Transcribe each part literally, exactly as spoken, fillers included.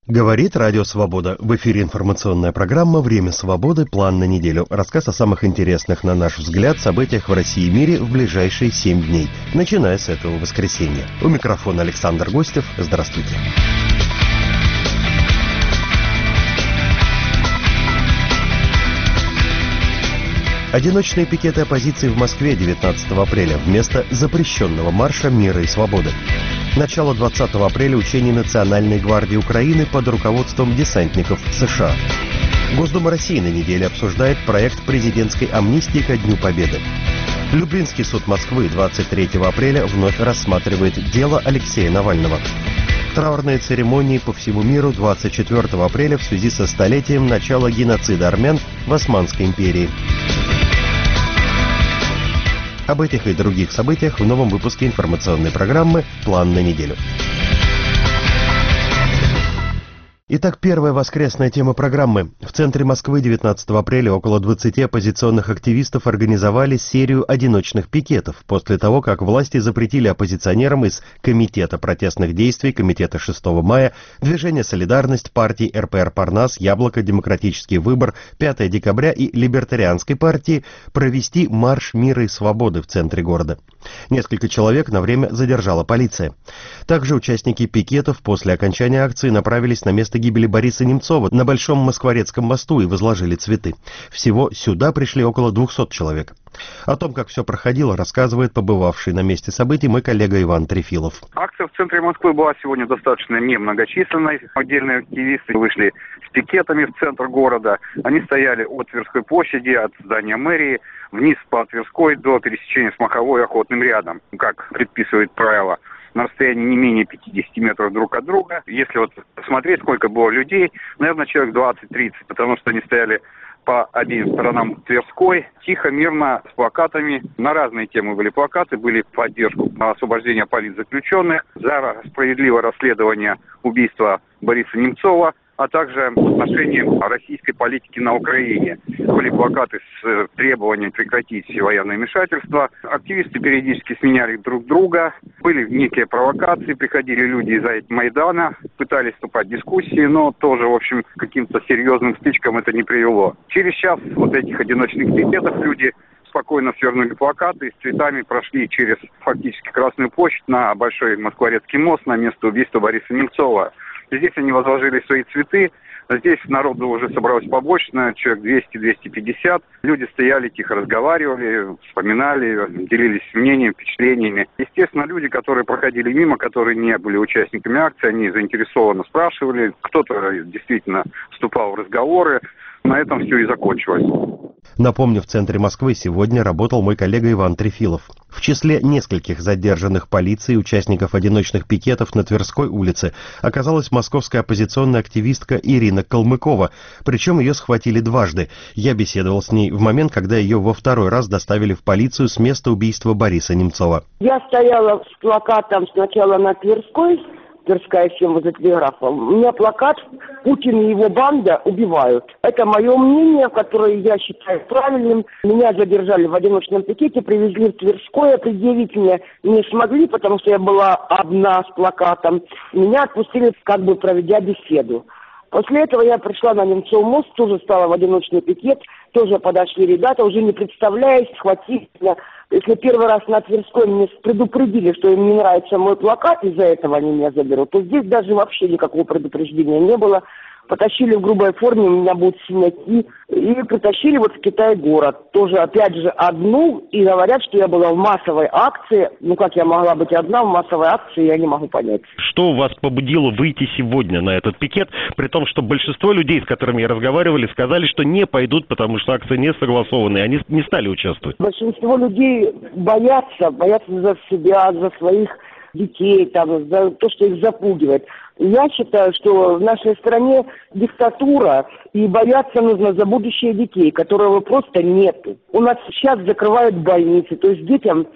Говорит Радио Свобода. В эфире информационная программа «Время свободы. План на неделю». Рассказ о самых интересных, на наш взгляд, событиях в России и мире в ближайшие семь дней, начиная с этого воскресенья. У микрофона Александр Гостев. Здравствуйте. Одиночные пикеты оппозиции в Москве девятнадцатого апреля вместо запрещенного марша мира и свободы. Начало двадцатого апреля учений Национальной гвардии Украины под руководством десантников США. Госдума России на неделе обсуждает проект президентской амнистии ко Дню Победы. Люблинский суд Москвы двадцать третьего апреля вновь рассматривает дело Алексея Навального. Траурные церемонии по всему миру двадцать четвертого апреля в связи со столетием начала геноцида армян в Османской империи. Об этих и других событиях в новом выпуске информационной программы «План на неделю». Итак, первая воскресная тема программы. В центре Москвы девятнадцатого апреля около двадцати оппозиционных активистов организовали серию одиночных пикетов после того, как власти запретили оппозиционерам из Комитета протестных действий, Комитета шестого мая, Движения «Солидарность», партии эр пэ эр «Парнас», «Яблоко», «Демократический выбор», пятого декабря и Либертарианской партии провести марш мира и свободы в центре города. Несколько человек на время задержала полиция. Также участники пикетов после окончания акции направились на место гибели Бориса Немцова на Большом Москворецком мосту и возложили цветы. Всего сюда пришли около двухсот человек. О том, как все проходило, рассказывает побывавший на месте событий мой коллега Иван Трефилов. Акция в центре Москвы была сегодня достаточно немногочисленной. Отдельные активисты вышли с пикетами в центр города. Они стояли от Тверской площади, от здания мэрии, вниз по Тверской до пересечения с Маховой и Охотным рядом, как предписывает правило, на расстоянии не менее пятидесяти метров друг от друга. Если вот посмотреть, сколько было людей, наверное, человек двадцать-тридцать, потому что они стояли по обеим сторонам Тверской, тихо, мирно, с плакатами. На разные темы были плакаты, были в поддержку освобождения политзаключенных, за справедливое расследование убийства Бориса Немцова, а также в отношении российской политики на Украине. Были плакаты с требованием прекратить все военное вмешательство. Активисты периодически сменяли друг друга. Были некие провокации, приходили люди из Майдана, пытались вступать в дискуссии, но тоже, в общем, к каким-то серьезным стычкам это не привело. Через час вот этих одиночных пикетов люди спокойно свернули плакаты и с цветами прошли через фактически Красную площадь на Большой Москворецкий мост на место убийства Бориса Немцова. Здесь они возложили свои цветы. Здесь народу уже собралось побольше, на человек двести-двести пятьдесят. Люди стояли, тихо разговаривали, вспоминали, делились мнениями, впечатлениями. Естественно, люди, которые проходили мимо, которые не были участниками акции, они заинтересованно спрашивали. Кто-то действительно вступал в разговоры. На этом все и закончилось. Напомню, в центре Москвы сегодня работал мой коллега Иван Трефилов. В числе нескольких задержанных полицией участников одиночных пикетов на Тверской улице оказалась московская оппозиционная активистка Ирина Калмыкова, причем ее схватили дважды. Я беседовал с ней в момент, когда ее во второй раз доставили в полицию с места убийства Бориса Немцова. Я стояла с плакатом сначала на Тверской, Тверская семь возле телеграфа. У меня плакат «Путин и его банда убивают». Это мое мнение, которое я считаю правильным. Меня задержали в одиночном пикете, привезли в Тверское, предъявить мне не смогли, потому что я была одна с плакатом. Меня отпустили, как бы проведя беседу. После этого я пришла на Немцов мост, тоже стала в одиночный пикет, тоже подошли ребята, уже не представляясь, схватили меня. Если первый раз на Тверской мне предупредили, что им не нравится мой плакат, из-за этого они меня заберут, то здесь даже вообще никакого предупреждения не было. Потащили в грубой форме, у меня будут синяки, и притащили вот в Китай-город. Тоже, опять же, одну, и говорят, что я была в массовой акции. Ну, как я могла быть одна в массовой акции, я не могу понять. Что вас побудило выйти сегодня на этот пикет, при том, что большинство людей, с которыми я разговаривали, сказали, что не пойдут, потому что акция не согласована, и они не стали участвовать? Большинство людей боятся, боятся за себя, за своих детей, там, за то, что их запугивает. Я считаю, что в нашей стране диктатура, и бояться нужно за будущее детей, которого просто нету. У нас сейчас закрывают больницы, то есть детям и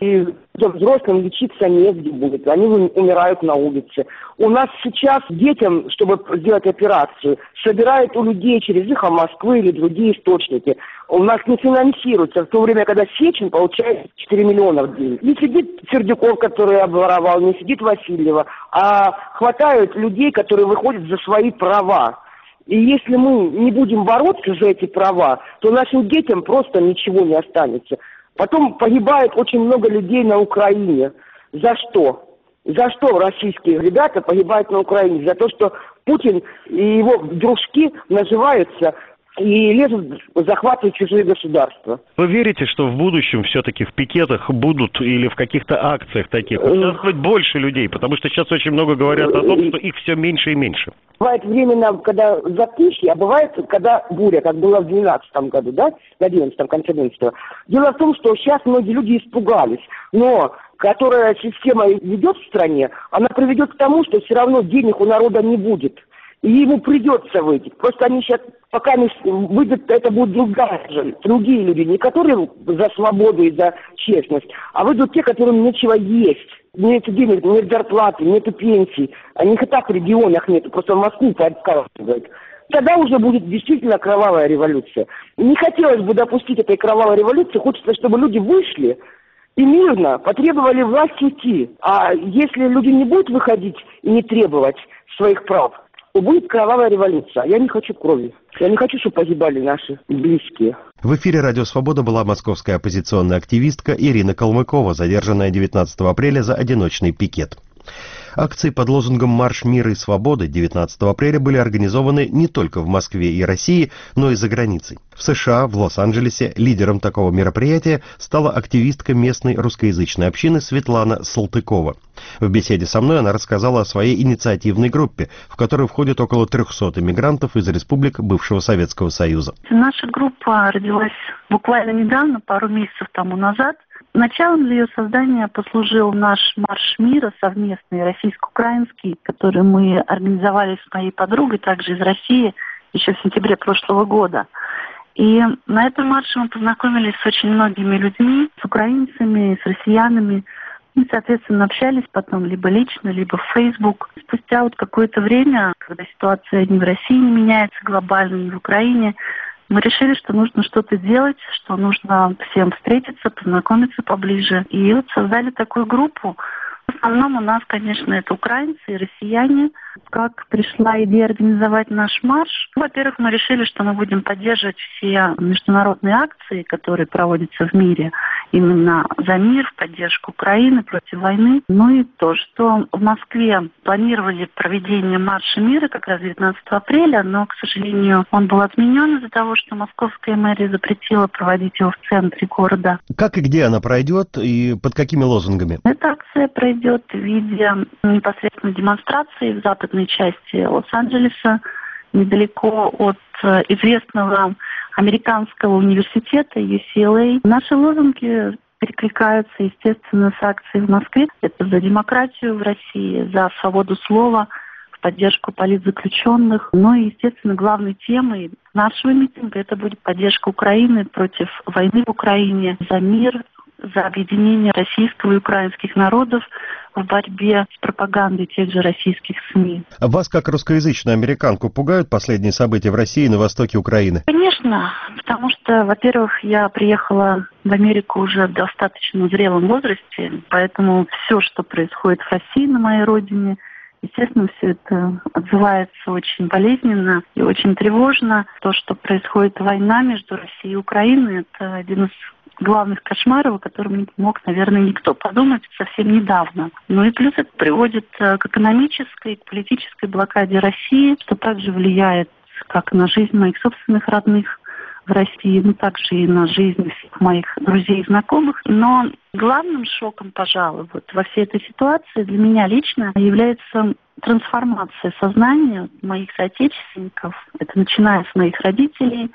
Взрослым лечиться негде будет, они умирают на улице. У нас сейчас детям, чтобы сделать операцию, собирают у людей через «Эхо Москвы» или другие источники. У нас не финансируется, в то время, когда Сечин получает четыре миллиона в день. Не сидит Сердюков, который обворовал, не сидит Васильева, а хватают людей, которые выходят за свои права. И если мы не будем бороться за эти права, то нашим детям просто ничего не останется. Потом погибает очень много людей на Украине. За что? За что российские ребята погибают на Украине? За то, что Путин и его дружки наживаются и лезут захватывать чужие государства. Вы верите, что в будущем все-таки в пикетах будут или в каких-то акциях таких участвовать больше людей? Потому что сейчас очень много говорят о том, что их все меньше и меньше. Бывает временно, когда затишье, а бывает, когда буря, как было в двенадцатом году, да, в одиннадцатом, конце одиннадцатого. Дело в том, что сейчас многие люди испугались, но которая система ведет в стране, она приведет к тому, что все равно денег у народа не будет. И ему придется выйти. Просто они сейчас, пока не выйдут, это будут другая же, другие люди, не которые за свободу и за честность, а выйдут те, которым нечего есть. Нет денег, нет зарплаты, нет пенсий. А их и так в регионах нет, просто в Москву подкалывают. Тогда уже будет действительно кровавая революция. Не хотелось бы допустить этой кровавой революции, хочется, чтобы люди вышли и мирно потребовали власти идти. А если люди не будут выходить и не требовать своих прав, то будет кровавая революция. Я не хочу крови. Я не хочу, чтобы погибали наши близкие. В эфире «Радио Свобода» была московская оппозиционная активистка Ирина Калмыкова, задержанная девятнадцатого апреля за одиночный пикет. Акции под лозунгом «Марш мира и свободы» девятнадцатого апреля были организованы не только в Москве и России, но и за границей. В США, в Лос-Анджелесе, лидером такого мероприятия стала активистка местной русскоязычной общины Светлана Салтыкова. В беседе со мной она рассказала о своей инициативной группе, в которую входит около трехсот иммигрантов из республик бывшего Советского Союза. Наша группа родилась буквально недавно, пару месяцев тому назад. Началом для ее создания послужил наш марш мира совместный, российско-украинский, который мы организовали с моей подругой, также из России, еще в сентябре прошлого года. И на этом марше мы познакомились с очень многими людьми, с украинцами, с россиянами. И, соответственно, общались потом либо лично, либо в Facebook. Спустя вот какое-то время, когда ситуация ни в России не меняется глобально, ни в Украине, мы решили, что нужно что-то делать, что нужно всем встретиться, познакомиться поближе. И вот создали такую группу. В основном у нас, конечно, это украинцы и россияне. Как пришла идея организовать наш марш? Во-первых, мы решили, что мы будем поддерживать все международные акции, которые проводятся в мире, именно за мир, в поддержку Украины, против войны. Ну и то, что в Москве планировали проведение марша мира как раз девятнадцатого апреля, но, к сожалению, он был отменен из-за того, что московская мэрия запретила проводить его в центре города. Как и где она пройдет и под какими лозунгами? Эта акция пройдет в виде непосредственно демонстрации в западной части Лос-Анджелеса, недалеко от известного американского университета ю си эл эй. Наши лозунги перекликаются, естественно, с акцией в Москве. Это за демократию в России, за свободу слова, в поддержку политзаключенных. Ну и, естественно, главной темой нашего митинга это будет поддержка Украины против войны в Украине, за мир, за объединение российского и украинских народов в борьбе с пропагандой тех же российских СМИ. Вас, как русскоязычную американку, пугают последние события в России и на востоке Украины? Конечно, потому что, во-первых, я приехала в Америку уже в достаточно зрелом возрасте, поэтому все, что происходит в России, на моей родине, естественно, все это отзывается очень болезненно и очень тревожно. То, что происходит война между Россией и Украиной, это один из главных кошмаров, о котором не мог, наверное, никто подумать совсем недавно. Ну и плюс это приводит к экономической, к политической блокаде России, что также влияет как на жизнь моих собственных родных в России, ну также и на жизнь моих друзей и знакомых. Но главным шоком, пожалуй, вот во всей этой ситуации для меня лично является трансформация сознания моих соотечественников. Это начиная с моих родителей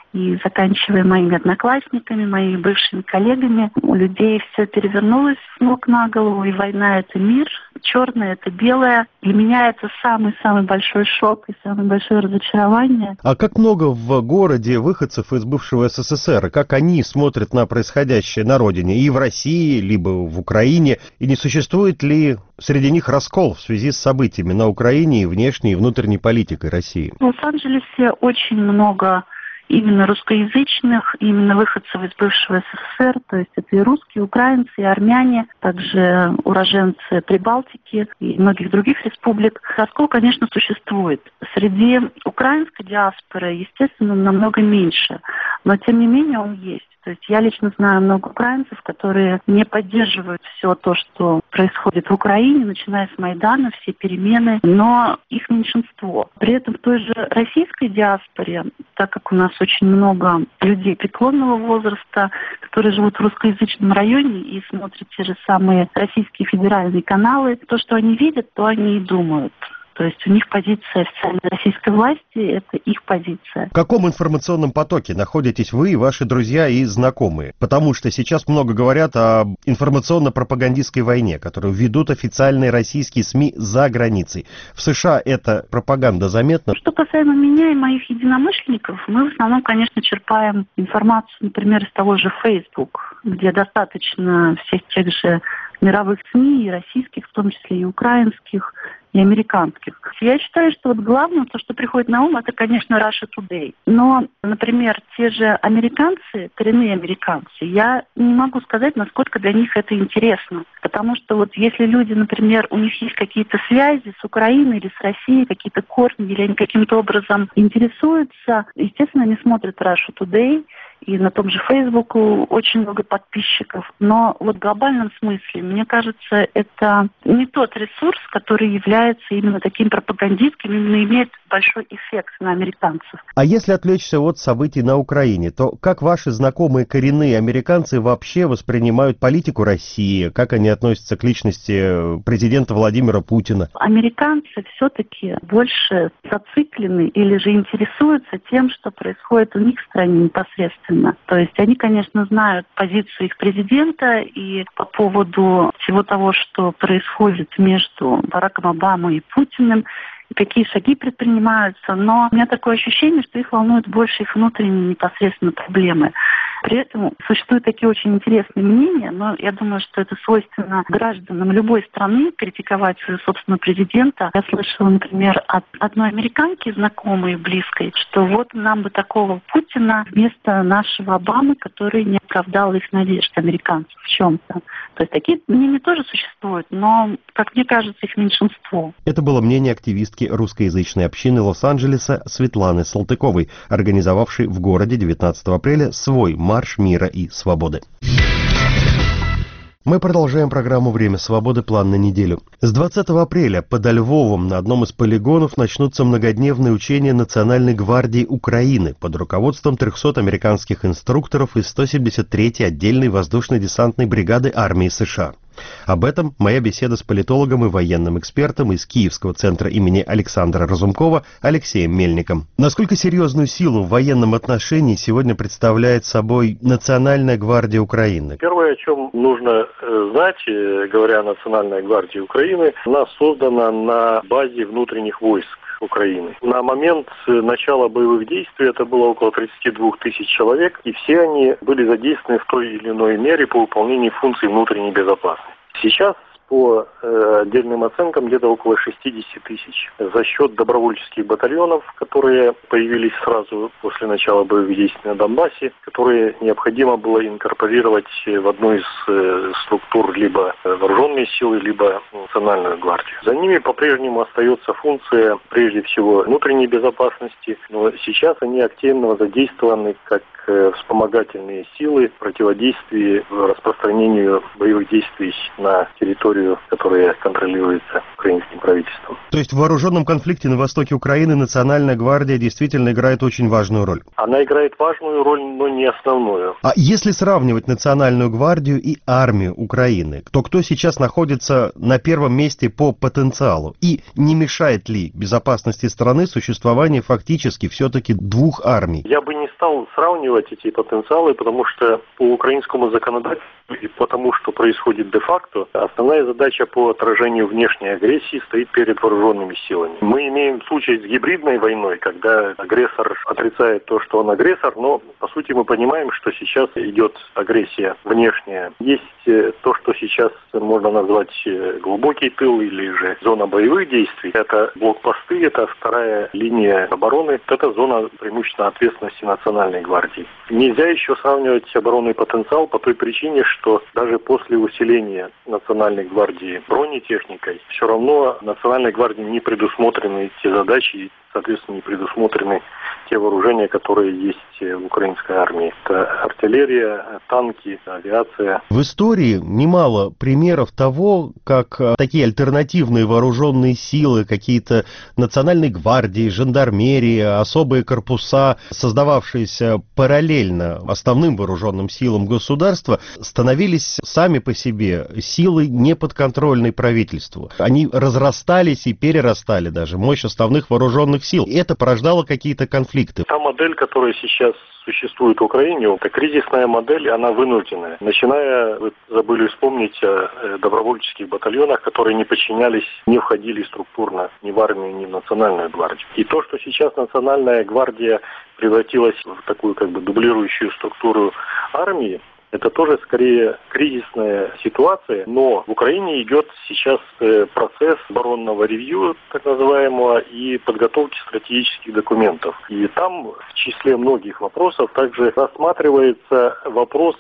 и заканчивая моими одноклассниками, моими бывшими коллегами, у людей все перевернулось с ног на голову, и война — это мир, черное — это белое. Для меня это самый-самый большой шок и самое большое разочарование. А как много в городе выходцев из бывшего СССР, и как они смотрят на происходящее на родине, и в России, либо в Украине, и не существует ли среди них раскол в связи с событиями на Украине и внешней и внутренней политикой России? В Лос-Анджелесе очень много именно русскоязычных, именно выходцев из бывшего СССР, то есть это и русские, и украинцы, и армяне, также уроженцы Прибалтики и многих других республик. Раскол, конечно, существует. Среди украинской диаспоры, естественно, намного меньше, но тем не менее он есть. То есть я лично знаю много украинцев, которые не поддерживают все то, что происходит в Украине, начиная с Майдана, все перемены, но их меньшинство. При этом в той же российской диаспоре, так как у нас очень много людей преклонного возраста, которые живут в русскоязычном районе и смотрят те же самые российские федеральные каналы, то, что они видят, то они и думают. То есть у них позиция официальной российской власти – это их позиция. В каком информационном потоке находитесь вы и ваши друзья и знакомые? Потому что сейчас много говорят о информационно-пропагандистской войне, которую ведут официальные российские СМИ за границей. В США эта пропаганда заметна? Что касаемо меня и моих единомышленников, мы в основном, конечно, черпаем информацию, например, из того же Facebook, где достаточно всех тех же мировых СМИ, и российских, в том числе и украинских, и американских. Я считаю, что вот главное, то, что приходит на ум, это, конечно, Russia Today. Но, например, те же американцы, коренные американцы, я не могу сказать, насколько для них это интересно. Потому что вот если люди, например, у них есть какие-то связи с Украиной или с Россией, какие-то корни, или они каким-то образом интересуются, естественно, они смотрят Russia Today, и на том же Facebook очень много подписчиков. Но вот в глобальном смысле, мне кажется, это не тот ресурс, который является именно таким пропагандистским, именно имеет большой эффект на американцев. А если отвлечься от событий на Украине, то как ваши знакомые коренные американцы вообще воспринимают политику России? Как они относятся к личности президента Владимира Путина? Американцы все-таки больше зациклены или же интересуются тем, что происходит у них в стране непосредственно. То есть они, конечно, знают позицию их президента, и по поводу всего того, что происходит между Бараком Обамой и Путиным, и какие шаги предпринимаются, но у меня такое ощущение, что их волнуют больше их внутренние непосредственно проблемы. При этом существуют такие очень интересные мнения, но я думаю, что это свойственно гражданам любой страны критиковать своего собственного президента. Я слышала, например, от одной американки, знакомой, близкой, что вот нам бы такого Путина вместо нашего Обамы, который не оправдал их надежд американцев в чем-то. То есть такие мнения тоже существуют, но, как мне кажется, их меньшинство. Это было мнение активистки русскоязычной общины Лос-Анджелеса Светланы Салтыковой, организовавшей в городе девятнадцатого апреля свой марш мира и свободы. Мы продолжаем программу «Время свободы. План на неделю». С двадцатого апреля под Львовом на одном из полигонов начнутся многодневные учения Национальной гвардии Украины под руководством трехсот американских инструкторов из сто семьдесят третьей отдельной воздушно-десантной бригады армии США. Об этом моя беседа с политологом и военным экспертом из Киевского центра имени Александра Разумкова Алексеем Мельником. Насколько серьезную силу в военном отношении сегодня представляет собой Национальная гвардия Украины? Первое, о чем нужно знать, говоря о Национальной гвардии Украины, она создана на базе внутренних войск Украины. На момент начала боевых действий это было около тридцать два тысяч человек, и все они были задействованы в той или иной мере по выполнению функций внутренней безопасности. Сейчас по э, отдельным оценкам где-то около шестьдесят тысяч. За счет добровольческих батальонов, которые появились сразу после начала боевых действий на Донбассе, которые необходимо было инкорпорировать в одну из э, структур либо вооруженные силы, либо национальную гвардию. За ними по-прежнему остается функция, прежде всего, внутренней безопасности, но сейчас они активно задействованы как вспомогательные силы в противодействии распространению боевых действий на территории территорию, которая контролируется украинским правительством. То есть в вооруженном конфликте на востоке Украины Национальная гвардия действительно играет очень важную роль? Она играет важную роль, но не основную. А если сравнивать Национальную гвардию и армию Украины, то кто сейчас находится на первом месте по потенциалу? И не мешает ли безопасности страны существование фактически все-таки двух армий? Я бы не стал сравнивать эти потенциалы, потому что по украинскому законодательству и потому, что происходит де-факто, основная задача по отражению внешней агрессии стоит перед вооруженными силами. Мы имеем случай с гибридной войной, когда агрессор отрицает то, что он агрессор, но по сути мы понимаем, что сейчас идет агрессия внешняя. Есть то, что сейчас можно назвать глубокий тыл или же зона боевых действий. Это блокпосты, это вторая линия обороны. Это зона преимущественно ответственности Национальной гвардии. Нельзя еще сравнивать оборонный потенциал по той причине, что даже после усиления Национальной гвардии бронетехникой, все равно Национальной гвардии не предусмотрены те задачи и, соответственно, не предусмотрены те вооружения, которые есть в украинской армии. Это артиллерия, танки, авиация. В истории немало примеров того, как такие альтернативные вооруженные силы, какие-то национальные гвардии, жандармерии, особые корпуса, создававшиеся параллельно основным вооруженным силам государства, становились сами по себе силой неподконтрольной правительству. Они разрастались и перерастали даже мощь основных вооруженных сил. И это порождало какие-то конфликты. Та модель, которая сейчас существует в Украине, это кризисная модель, она вынужденная. Начиная, вы забыли вспомнить о добровольческих батальонах, которые не подчинялись, не входили структурно ни в армию, ни в Национальную гвардию. И то, что сейчас Национальная гвардия превратилась в такую как бы дублирующую структуру армии, это тоже скорее кризисная ситуация, но в Украине идет сейчас процесс оборонного ревью, так называемого, и подготовки стратегических документов. И там в числе многих вопросов также рассматривается вопрос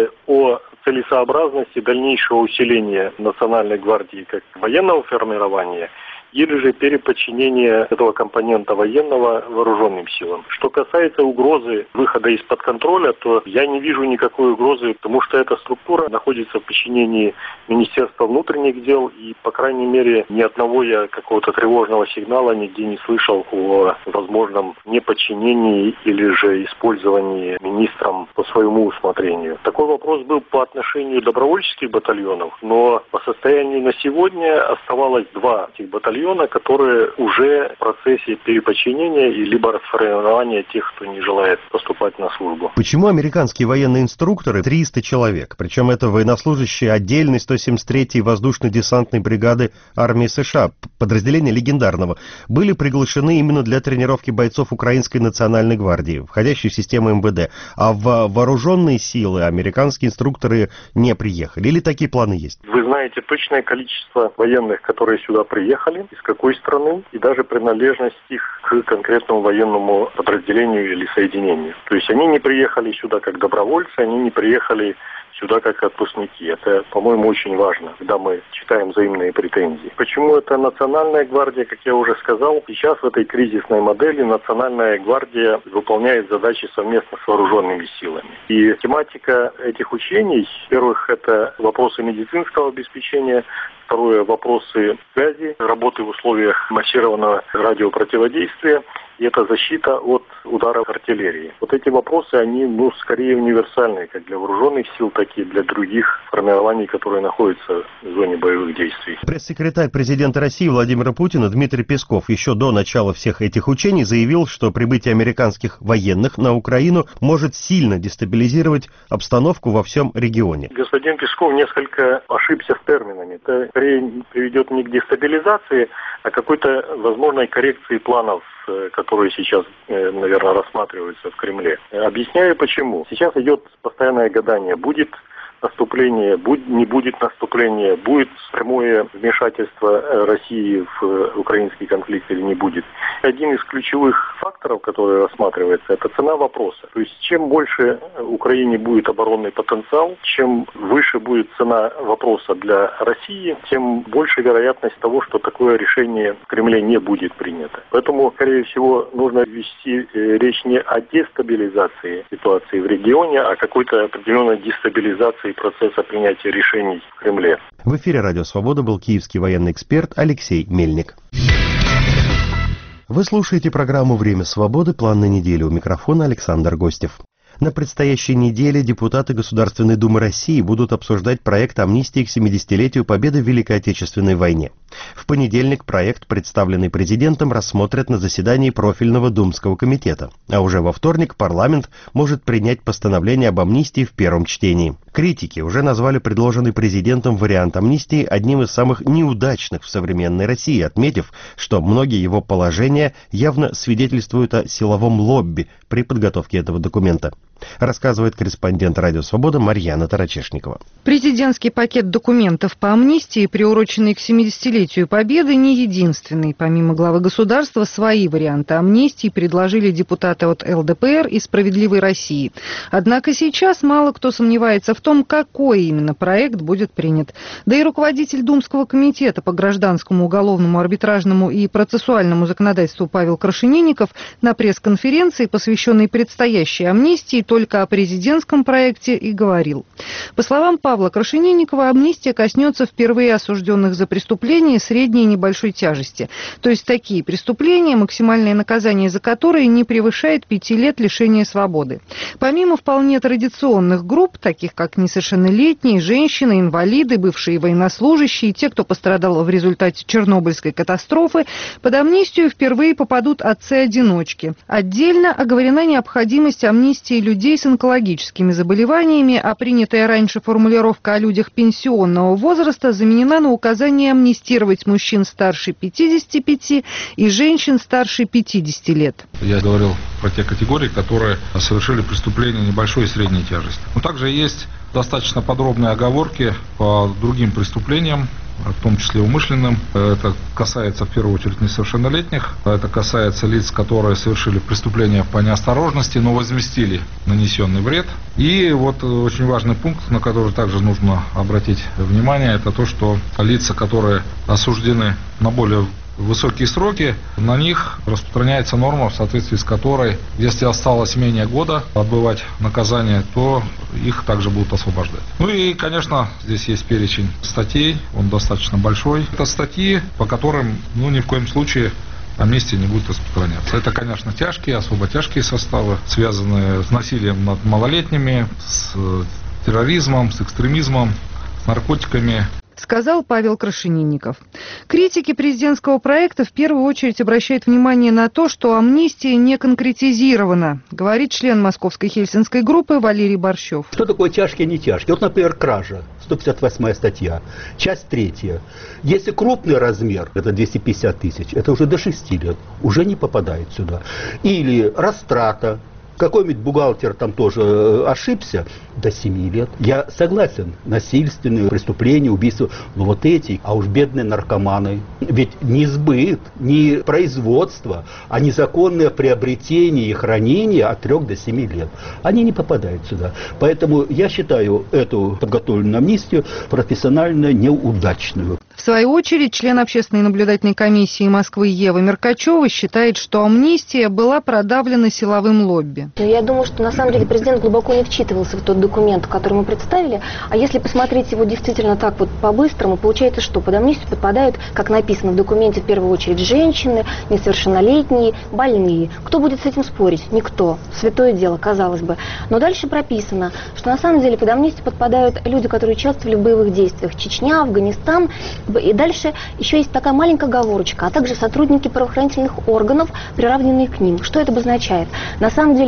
о целесообразности дальнейшего усиления Национальной гвардии как военного формирования или же переподчинение этого компонента военного вооруженным силам. Что касается угрозы выхода из-под контроля, то я не вижу никакой угрозы, потому что эта структура находится в подчинении Министерства внутренних дел, и, по крайней мере, ни одного я какого-то тревожного сигнала нигде не слышал о возможном неподчинении или же использовании министром по своему усмотрению. Такой вопрос был по отношению добровольческих батальонов, но по состоянию на сегодня оставалось два этих батальона, которые уже в процессе переподчинения и либо расформирования тех, кто не желает поступать на службу. Почему американские военные инструкторы, триста человек, причем это военнослужащие отдельной сто семьдесят третьей воздушно-десантной бригады армии США, подразделения легендарного, были приглашены именно для тренировки бойцов Украинской национальной гвардии, входящей в систему эм вэ дэ, а в вооруженные силы американские инструкторы не приехали? Или такие планы есть? Вы знаете точное количество военных, которые сюда приехали, из какой страны, и даже принадлежность их к конкретному военному подразделению или соединению. То есть они не приехали сюда как добровольцы, они не приехали сюда как отпускники. Это, по-моему, очень важно, когда мы читаем взаимные претензии. Почему это Национальная гвардия, как я уже сказал, сейчас в этой кризисной модели Национальная гвардия выполняет задачи совместно с вооруженными силами. И тематика этих учений, во-первых, это вопросы медицинского обеспечения, второе, вопросы связи, работы в условиях массированного радиопротиводействия, и это защита от ударов артиллерии. Вот эти вопросы, они, ну, скорее универсальные, как для вооруженных сил, так и для других формирований, которые находятся в зоне боевых действий. Пресс-секретарь президента России Владимира Путина Дмитрий Песков еще до начала всех этих учений заявил, что прибытие американских военных на Украину может сильно дестабилизировать обстановку во всем регионе. Господин Песков несколько ошибся с терминами. Это скорее приведет не к дестабилизации, а к какой-то возможной коррекции планов, которые сейчас, наверное, рассматриваются в Кремле. Объясняю почему. Сейчас идет постоянное гадание. Будет наступление, будет, не будет наступления, будет прямое вмешательство России в украинский конфликт или не будет. Один из ключевых факторов, которые рассматриваются, это цена вопроса. То есть чем больше Украине будет оборонный потенциал, чем выше будет цена вопроса для России, тем больше вероятность того, что такое решение в Кремле не будет принято. Поэтому, скорее всего, нужно вести речь не о дестабилизации ситуации в регионе, а о какой-то определенной дестабилизации процесса принятия решений в Кремле. В эфире «Радио Свобода» был киевский военный эксперт Алексей Мельник. Вы слушаете программу «Время свободы. План на неделю». У микрофона Александр Гостев. На предстоящей неделе депутаты Государственной Думы России будут обсуждать проект амнистии к семидесятилетию Победы в Великой Отечественной войне. В понедельник проект, представленный президентом, рассмотрят на заседании профильного Думского комитета, а уже во вторник парламент может принять постановление об амнистии в первом чтении. Критики уже назвали предложенный президентом вариант амнистии одним из самых неудачных в современной России, отметив, что многие его положения явно свидетельствуют о силовом лобби при подготовке этого документа. Рассказывает корреспондент «Радио Свобода» Марьяна Тарачешникова. Президентский пакет документов по амнистии, приуроченный к семидесятилетию Победы, не единственный. Помимо главы государства, свои варианты амнистии предложили депутаты от эл дэ пэ эр и «Справедливой России». Однако сейчас мало кто сомневается в том, какой именно проект будет принят. Да и руководитель Думского комитета по гражданскому, уголовному, арбитражному и процессуальному законодательству Павел Крашенинников на пресс-конференции, посвященной предстоящей амнистии, только о президентском проекте и говорил. По словам Павла Крашенинникова, амнистия коснется впервые осужденных за преступления средней и небольшой тяжести. То есть такие преступления, максимальное наказание за которые не превышает пяти лет лишения свободы. Помимо вполне традиционных групп, таких как несовершеннолетние, женщины, инвалиды, бывшие военнослужащие, те, кто пострадал в результате Чернобыльской катастрофы, под амнистию впервые попадут отцы-одиночки. Отдельно оговорена необходимость амнистии людей с онкологическими заболеваниями, а принятая раньше формулировка о людях пенсионного возраста заменена на указание амнистировать мужчин старше пятидесяти пяти и женщин старше пятидесяти лет. Я говорил про те категории, которые совершили преступления небольшой и средней тяжести. Но также есть достаточно подробные оговорки по другим преступлениям, в том числе умышленным. Это касается в первую очередь несовершеннолетних. Это касается лиц, которые совершили преступления по неосторожности, но возместили нанесенный вред. И вот очень важный пункт, на который также нужно обратить внимание, это то, что лица, которые осуждены на более высокие сроки, на них распространяется норма, в соответствии с которой, если осталось менее года отбывать наказание, то их также будут освобождать. Ну и, конечно, здесь есть перечень статей, он достаточно большой. Это статьи, по которым, ну, ни в коем случае амнистия не будет распространяться. Это, конечно, тяжкие, особо тяжкие составы, связанные с насилием над малолетними, с терроризмом, с экстремизмом, с наркотиками. Сказал Павел Крашенинников. Критики президентского проекта в первую очередь обращают внимание на то, что амнистия не конкретизирована, говорит член московской хельсинской группы Валерий Борщев. Что такое тяжкие и не тяжкие? Вот, например, кража, сто пятьдесят восьмая статья, часть третья. Если крупный размер, это двести пятьдесят тысяч, это уже до шести лет, уже не попадает сюда. Или растрата. Какой-нибудь бухгалтер там тоже ошибся, до семи лет. Я согласен, насильственные преступления, убийства, но вот эти, а уж бедные наркоманы. Ведь не сбыт, не производство, а незаконное приобретение и хранение от трех до семи лет. Они не попадают сюда. Поэтому я считаю эту подготовленную амнистию профессионально неудачную. В свою очередь, член общественной наблюдательной комиссии Москвы Ева Меркачева считает, что амнистия была продавлена силовым лобби. Я думаю, что на самом деле президент глубоко не вчитывался в тот документ, который мы представили. А если посмотреть его действительно так вот по-быстрому, получается, что под амнистию подпадают, как написано в документе, в первую очередь женщины, несовершеннолетние, больные. Кто будет с этим спорить? Никто. Святое дело, казалось бы. Но дальше прописано, что на самом деле под амнистию подпадают люди, которые участвовали в боевых действиях. Чечня, Афганистан. И дальше еще есть такая маленькая оговорочка, а также сотрудники правоохранительных органов, приравненные к ним. Что это обозначает? На самом деле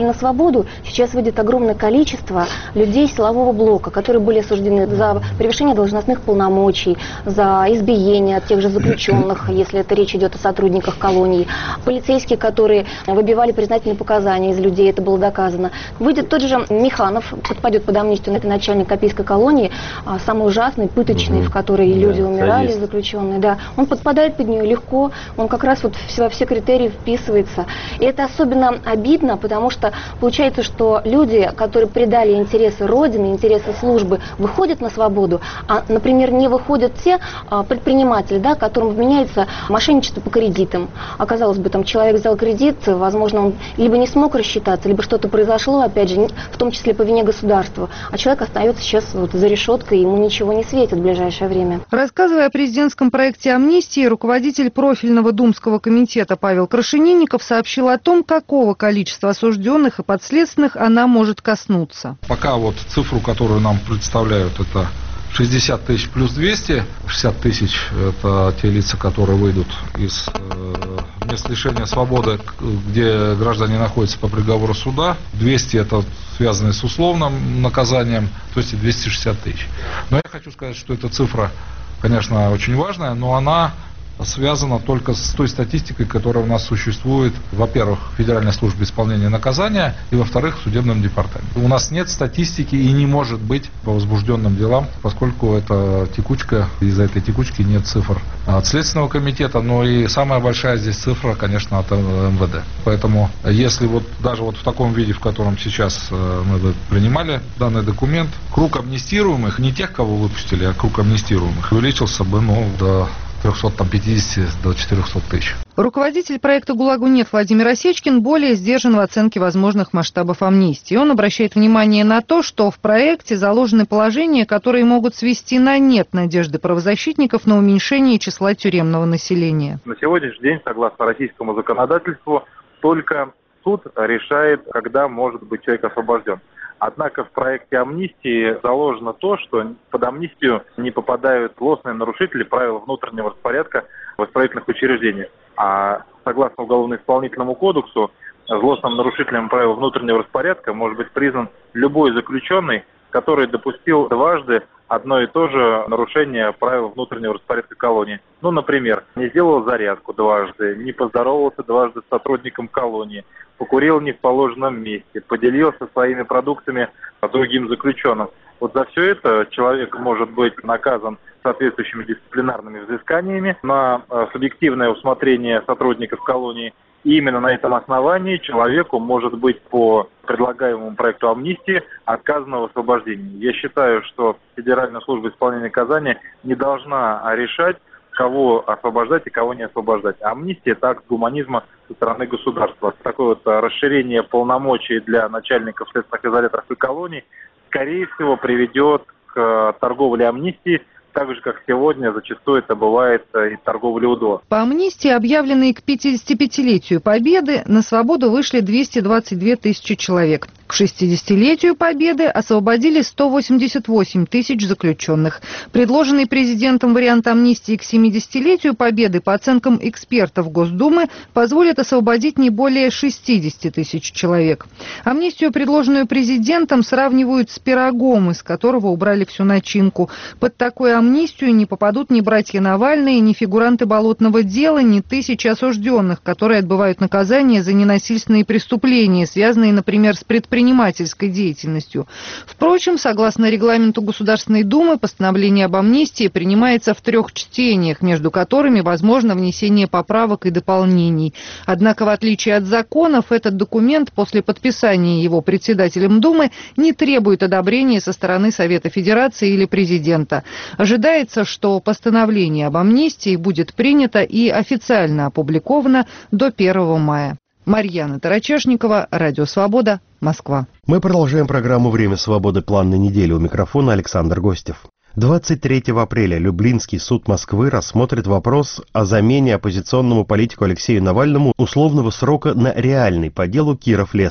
на свободу, сейчас выйдет огромное количество людей силового блока, которые были осуждены за превышение должностных полномочий, за избиение тех же заключенных, если это речь идет о сотрудниках колоний, полицейские, которые выбивали признательные показания из людей, это было доказано. Выйдет тот же Миханов, подпадет под амнистию, это начальник Копейской колонии, самый ужасный, пыточный, угу. в которой да, люди умирали, садист. Заключенные. Да. Он подпадает под нее легко, он как раз вот во все критерии вписывается. И это особенно обидно, потому что получается, что люди, которые предали интересы Родины, интересы службы, выходят на свободу, а, например, не выходят те а, предприниматели, да, которым вменяется мошенничество по кредитам. Оказалось бы, там человек взял кредит, возможно, он либо не смог рассчитаться, либо что-то произошло, опять же, в том числе по вине государства, а человек остается сейчас вот за решеткой, ему ничего не светит в ближайшее время. Рассказывая о президентском проекте амнистии, руководитель профильного Думского комитета Павел Крашенинников сообщил о том, какого количества осужденных и подследственных она может коснуться. Пока вот цифру, которую нам представляют, это шестьдесят тысяч плюс двести, шестьдесят тысяч это те лица, которые выйдут из э, мест лишения свободы, где граждане находятся по приговору суда, двести это связанные с условным наказанием, то есть двести шестьдесят тысяч. Но я хочу сказать, что эта цифра, конечно, очень важная, но она связана только с той статистикой, которая у нас существует, во-первых, в Федеральной службе исполнения наказания, и, во-вторых, в судебном департаменте. У нас нет статистики и не может быть по возбужденным делам, поскольку это текучка, из-за этой текучки нет цифр от Следственного комитета, но и самая большая здесь цифра, конечно, от эм вэ дэ. Поэтому, если вот даже вот в таком виде, в котором сейчас мы принимали данный документ, круг амнистируемых, не тех, кого выпустили, а круг амнистируемых, увеличился бы, ну, до трехсот пятидесяти до четырехсот тысяч. Руководитель проекта «ГУЛАГу нет» Владимир Осечкин более сдержан в оценке возможных масштабов амнистии. Он обращает внимание на то, что в проекте заложены положения, которые могут свести на нет надежды правозащитников на уменьшение числа тюремного населения. На сегодняшний день, согласно российскому законодательству, только суд решает, когда может быть человек освобожден. Однако в проекте амнистии заложено то, что под амнистию не попадают злостные нарушители правил внутреннего распорядка в исправительных учреждениях. А согласно Уголовно-исполнительному кодексу, злостным нарушителем правил внутреннего распорядка может быть признан любой заключенный, который допустил дважды одно и то же нарушение правил внутреннего распорядка колонии. Ну, например, не сделал зарядку дважды, не поздоровался дважды с сотрудником колонии, покурил не в положенном месте, поделился своими продуктами с другим заключенным. Вот за все это человек может быть наказан соответствующими дисциплинарными взысканиями на субъективное усмотрение сотрудников колонии. И именно на этом основании человеку может быть по предлагаемому проекту амнистии отказано в освобождении. Я считаю, что Федеральная служба исполнения наказания не должна решать, кого освобождать и кого не освобождать. Амнистия – это акт гуманизма со стороны государства. Такое вот расширение полномочий для начальников следственных изоляторов и колоний, скорее всего, приведет к торговле амнистии, так же, как сегодня зачастую это бывает и торговля УДО. По амнистии, объявленной к пятидесятипятилетию Победы, на свободу вышли двести двадцать две тысячи человек. К шестидесятилетию Победы освободили сто восемьдесят восемь тысяч заключенных. Предложенный президентом вариант амнистии к семидесятилетию Победы, по оценкам экспертов Госдумы, позволит освободить не более шестидесяти тысяч человек. Амнистию, предложенную президентом, сравнивают с пирогом, из которого убрали всю начинку. Под такой амнистию не попадут ни братья Навальные, ни фигуранты Болотного дела, ни тысячи осужденных, которые отбывают наказание за ненасильственные преступления, связанные, например, с предпринимательской деятельностью. Впрочем, согласно регламенту Государственной Думы, постановление об амнистии принимается в трех чтениях, между которыми возможно внесение поправок и дополнений. Однако, в отличие от законов, этот документ после подписания его председателем Думы не требует одобрения со стороны Совета Федерации или президента. Ожидается, что постановление об амнистии будет принято и официально опубликовано до первого мая. Марьяна Тарачешникова, Радио Свобода, Москва. Мы продолжаем программу «Время свободы. План на неделю». У микрофона Александр Гостев. двадцать третьего апреля Люблинский суд Москвы рассмотрит вопрос о замене оппозиционному политику Алексею Навальному условного срока на реальный по делу Киров-Леса.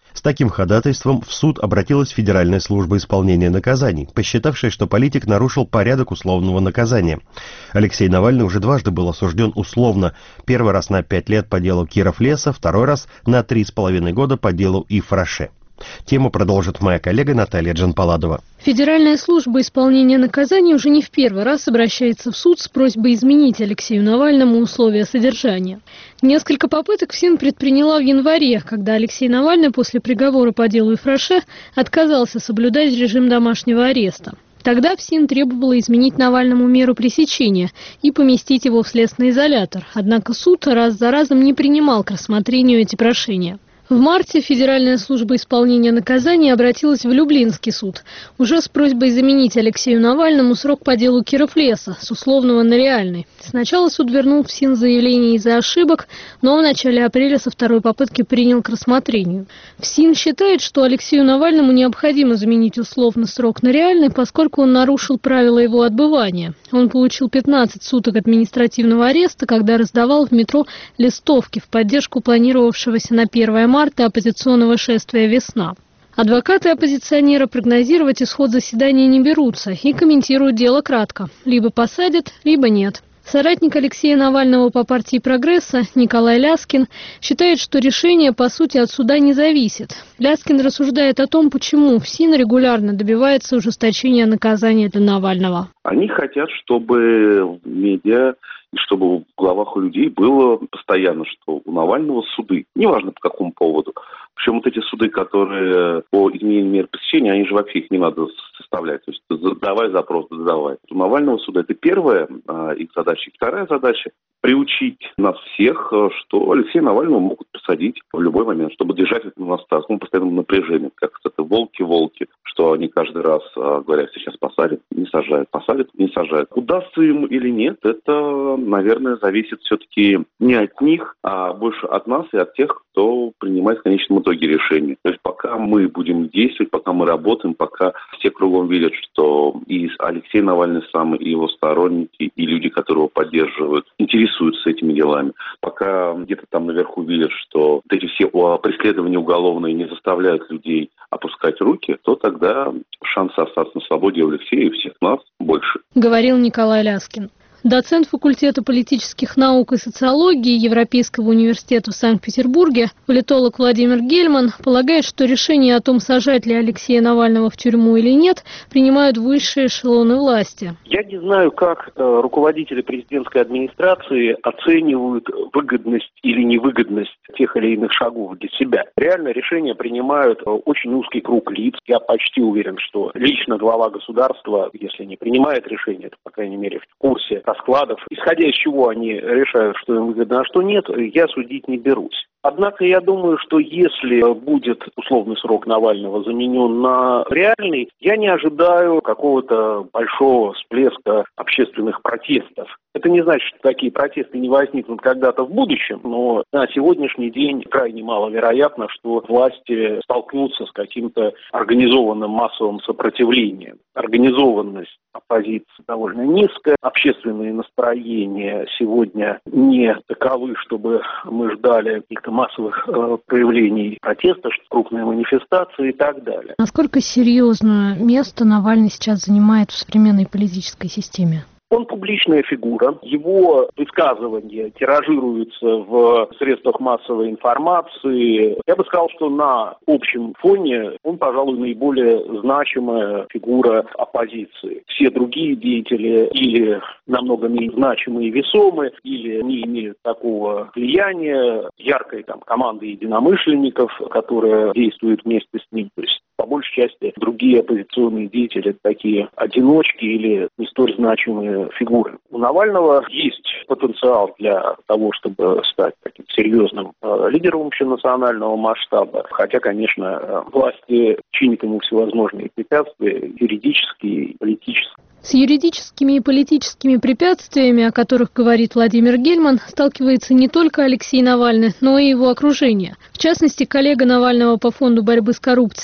С таким ходатайством в суд обратилась Федеральная служба исполнения наказаний, посчитавшая, что политик нарушил порядок условного наказания. Алексей Навальный уже дважды был осужден условно. Первый раз на пять лет по делу Киров-Леса, второй раз на три с половиной года по делу Ив-Роше. Тему продолжит моя коллега Наталья Джанпаладова. Федеральная служба исполнения наказаний уже не в первый раз обращается в суд с просьбой изменить Алексею Навальному условия содержания. Несколько попыток ФСИН предприняла в январе, когда Алексей Навальный после приговора по делу Ив-Роше отказался соблюдать режим домашнего ареста. Тогда ФСИН требовала изменить Навальному меру пресечения и поместить его в следственный изолятор. Однако суд раз за разом не принимал к рассмотрению эти прошения. В марте Федеральная служба исполнения наказаний обратилась в Люблинский суд уже с просьбой заменить Алексею Навальному срок по делу Киров-Леса с условного на реальный. Сначала суд вернул ФСИН заявление из-за ошибок, но в начале апреля со второй попытки принял к рассмотрению. ФСИН считает, что Алексею Навальному необходимо заменить условно срок на реальный, поскольку он нарушил правила его отбывания. Он получил пятнадцать суток административного ареста, когда раздавал в метро листовки в поддержку планировавшегося на первое марта оппозиционного шествия «Весна». Адвокаты оппозиционера прогнозировать исход заседания не берутся и комментируют дело кратко. Либо посадят, либо нет. Соратник Алексея Навального по партии «Прогресса» Николай Ляскин считает, что решение, по сути, от суда не зависит. Ляскин рассуждает о том, почему ФСИН регулярно добивается ужесточения наказания для Навального. Они хотят, чтобы в медиа и чтобы в головах у людей было постоянно, что у Навального суды, неважно по какому поводу. Причем вот эти суды, которые по изменению мер пресечения, они же вообще их не надо составлять. То есть задавай запрос, задавай. У Навального суда это первая а, их задача. И вторая задача – приучить нас всех, что Алексея Навального могут посадить в любой момент, чтобы держать это на таком постоянном напряжении. Как это волки-волки, что они каждый раз а, говорят, сейчас посадят, не сажают, посадят, не сажают. Удастся им или нет, это, наверное, зависит все-таки не от них, а больше от нас и от тех, кто принимает в конечном итоге решения. То есть пока мы будем действовать, пока мы работаем, пока все кругом видят, что и Алексей Навальный сам, и его сторонники, и люди, которые его поддерживают, интересуются этими делами, пока где-то там наверху видят, что вот эти все преследования уголовные не заставляют людей опускать руки, то тогда шансы остаться на свободе у Алексея и всех нас больше. Говорил Николай Ляскин. Доцент факультета политических наук и социологии Европейского университета в Санкт-Петербурге, политолог Владимир Гельман, полагает, что решение о том, сажать ли Алексея Навального в тюрьму или нет, принимают высшие эшелоны власти. Я не знаю, как э, руководители президентской администрации оценивают выгодность или невыгодность тех или иных шагов для себя. Реально решения принимают э, очень узкий круг лиц. Я почти уверен, что лично глава государства, если не принимает решение, то, по крайней мере, в курсе раскладов, исходя из чего они решают, что им выгодно, а что нет, я судить не берусь. Однако я думаю, что если будет условный срок Навального заменен на реальный, я не ожидаю какого-то большого всплеска общественных протестов. Это не значит, что такие протесты не возникнут когда-то в будущем, но на сегодняшний день крайне маловероятно, что власти столкнутся с каким-то организованным массовым сопротивлением. Организованность оппозиции довольно низкая, общественные настроения сегодня не таковы, чтобы мы ждали каких-то массовых э, проявлений протеста, крупные манифестации и так далее. Насколько серьезное место Навальный сейчас занимает в современной политической системе? Он публичная фигура, его высказывания тиражируются в средствах массовой информации. Я бы сказал, что на общем фоне он, пожалуй, наиболее значимая фигура оппозиции. Все другие деятели или намного менее значимые и весомые, или не имеют такого влияния, яркой там команды единомышленников, которая действует вместе с ним. То есть, по большей части, другие оппозиционные деятели такие одиночки или не столь значимые фигуры. У Навального есть потенциал для того, чтобы стать таким серьезным э, лидером общенационального масштаба, хотя, конечно, э, власти чинят ему всевозможные препятствия, юридические и политические. С юридическими и политическими препятствиями, о которых говорит Владимир Гельман, сталкивается не только Алексей Навальный, но и его окружение. В частности, коллега Навального по фонду борьбы с коррупцией Георгий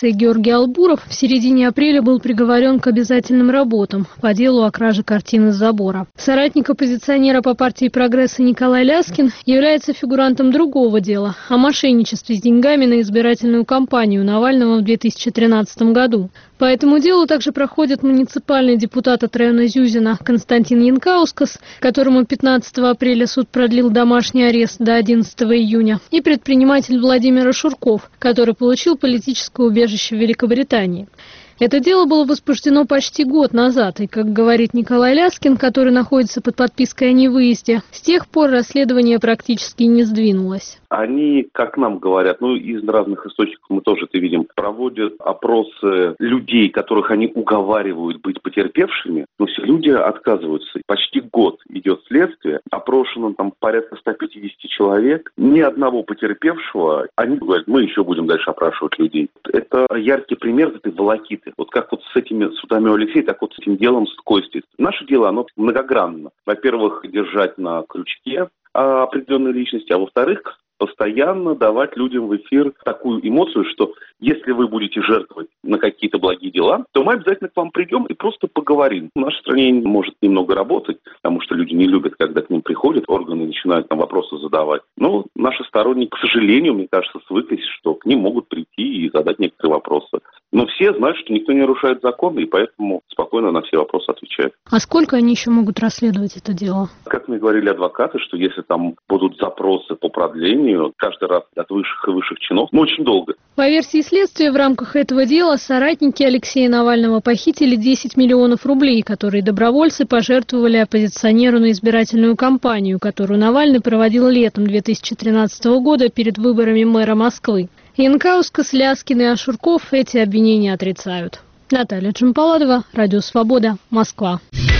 Георгий Албуров в середине апреля был приговорен к обязательным работам по делу о краже картины с забора. Соратник оппозиционера по партии «Прогресс» Николай Ляскин является фигурантом другого дела о мошенничестве с деньгами на избирательную кампанию Навального в две тысячи тринадцатом году. По этому делу также проходит муниципальный депутат от района Зюзина Константин Янкаускас, которому пятнадцатого апреля суд продлил домашний арест до одиннадцатого июня, и предприниматель Владимир Ашурков, который получил политическое убежище в Великобритании. Это дело было возбуждено почти год назад, и, как говорит Николай Ляскин, который находится под подпиской о невыезде, с тех пор расследование практически не сдвинулось. Они, как нам говорят, ну, из разных источников мы тоже это видим, проводят опросы людей, которых они уговаривают быть потерпевшими, но все люди отказываются. Почти год идет следствие, опрошено там порядка ста пятидесяти человек, ни одного потерпевшего. Они говорят, мы еще будем дальше опрашивать людей. Это яркий пример этой волокиты. Вот как вот с этими судами у Алексея, так вот с этим делом с Костей. Наше дело, оно многогранно. Во-первых, держать на крючке определенной личности, а во-вторых, постоянно давать людям в эфир такую эмоцию, что если вы будете жертвовать на какие-то благие дела, то мы обязательно к вам придем и просто поговорим. В нашей стране может немного работать, потому что люди не любят, когда к ним приходят, органы начинают там вопросы задавать. Но наши сторонники, к сожалению, мне кажется, свыклись, что к ним могут прийти и задать некоторые вопросы. Но все знают, что никто не нарушает законы, и поэтому спокойно на все вопросы отвечают. А сколько они еще могут расследовать это дело? Как мне говорили адвокаты, что если там будут запросы по продлению, каждый раз от высших и высших чинов, ну, очень долго. По версии следствия, в рамках этого дела соратники Алексея Навального похитили десять миллионов рублей, которые добровольцы пожертвовали оппозиционеру на избирательную кампанию, которую Навальный проводил летом две тысячи тринадцатого года перед выборами мэра Москвы. Янкаускас, Ляскин и Ашурков эти обвинения отрицают. Наталья Джампаладова, Радио Свобода, Москва.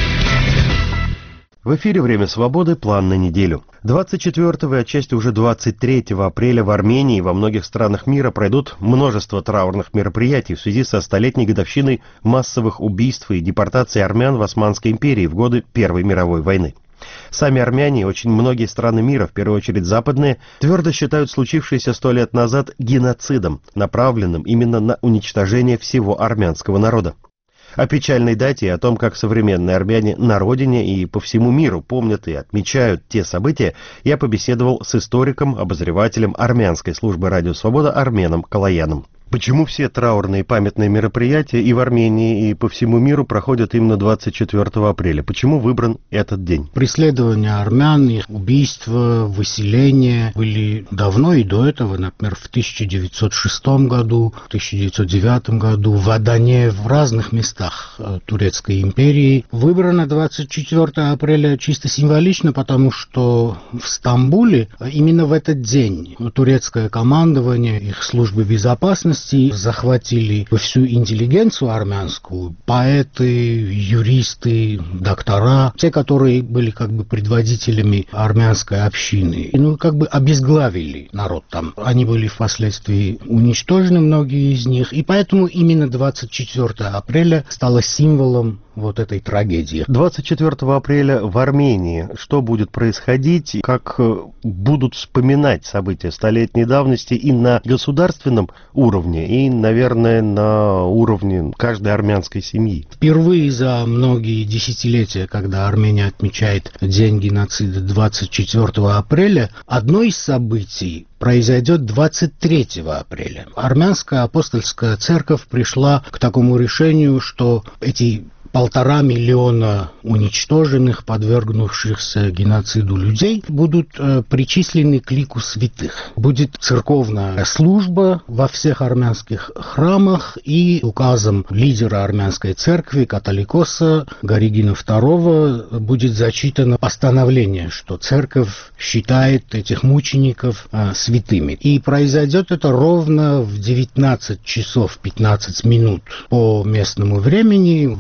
В эфире «Время свободы», план на неделю. двадцать четвёртого и отчасти уже двадцать третьего апреля в Армении и во многих странах мира пройдут множество траурных мероприятий в связи со столетней годовщиной массовых убийств и депортаций армян в Османской империи в годы Первой мировой войны. Сами армяне и очень многие страны мира, в первую очередь западные, твердо считают случившееся сто лет назад геноцидом, направленным именно на уничтожение всего армянского народа. О печальной дате и о том, как современные армяне на родине и по всему миру помнят и отмечают те события, я побеседовал с историком, обозревателем армянской службы «Радио Свобода» Арменом Калаяном. Почему все траурные памятные мероприятия и в Армении, и по всему миру проходят именно двадцать четвёртого апреля? Почему выбран этот день? Преследования армян, их убийства, выселения были давно и до этого. Например, в тысяча девятьсот шестом году, в тысяча девятьсот девятом году в Адане, в разных местах Турецкой империи. Выбрано двадцать четвёртого апреля чисто символично, потому что в Стамбуле именно в этот день турецкое командование, их службы безопасности захватили всю интеллигенцию армянскую, поэты, юристы, доктора, те, которые были как бы предводителями армянской общины. И, ну, как бы обезглавили народ там. Они были впоследствии уничтожены, многие из них, и поэтому именно двадцать четвёртого апреля стало символом вот этой трагедии. двадцать четвёртого апреля в Армении что будет происходить, как будут вспоминать события столетней давности и на государственном уровне, и, наверное, на уровне каждой армянской семьи? Впервые за многие десятилетия, когда Армения отмечает день геноцида двадцать четвёртого апреля, одно из событий произойдет двадцать третьего апреля. Армянская апостольская церковь пришла к такому решению, что эти полтора миллиона уничтоженных, подвергнувшихся геноциду людей будут э, причислены к лику святых. Будет церковная служба во всех армянских храмах, и указом лидера армянской церкви, католикоса Горигина второго, будет зачитано постановление, что церковь считает этих мучеников э, святыми. И произойдет это ровно в девятнадцать часов пятнадцать минут по местному времени во всех